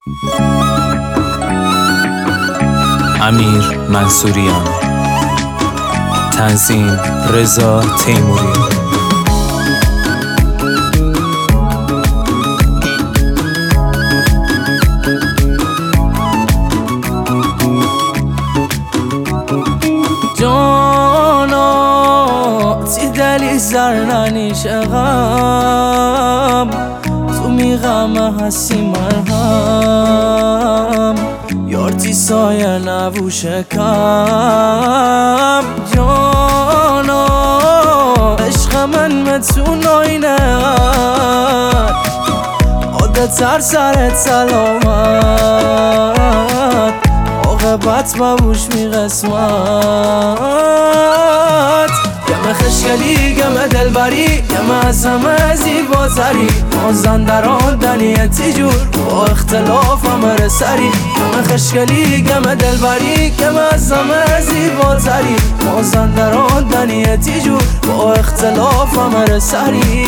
امیر منصوریان، تنظیم رضا تیموری. جانا تی دلی زر ننیشه غم، تو میغمه هستی مرهم، یار تی سایه نبوشه کم. جانا عشق من متون آینه عادت تر سرت سلامت، عاقبت مبوش می قسمت. گمه خشگلی گمه دلبری گمه از همه زیباتری، مازن در آن دنیتی جور با اختلاف همه سری. گمه خشگلی گمه دلبری گمه از همه زیباتری، مازن در آن دنیتی جور با اختلاف همه سری.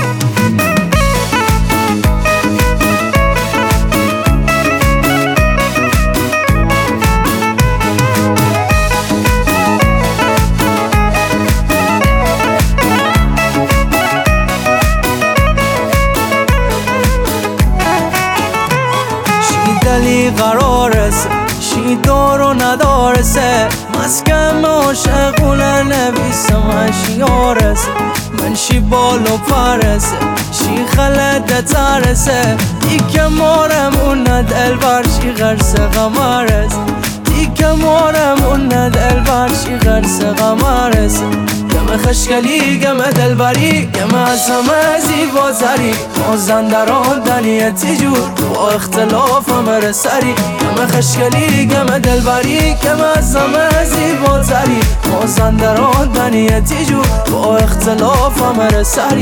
دلی قرارسه شی دار و ندارسه، مسکن عاشقونه نویسه من شیارسه. من شی بال و پرسه شی خلده ترسه، دیگه مارمونه دل بر شی غرسه غمرسه، دیگه مارمونه دل بر شی غرسه غمرسه. گمه خشگلی گمه دلبری گمه از همه زیباتری، مازن در آن دنیتی جور با اختلاف همه سری. گمه خشگلی گمه دلبری گمه از همه زیباتری، مازن در آن دنیتی جور با اختلاف همه سری.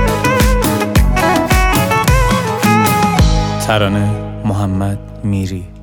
ترانه محمد میری.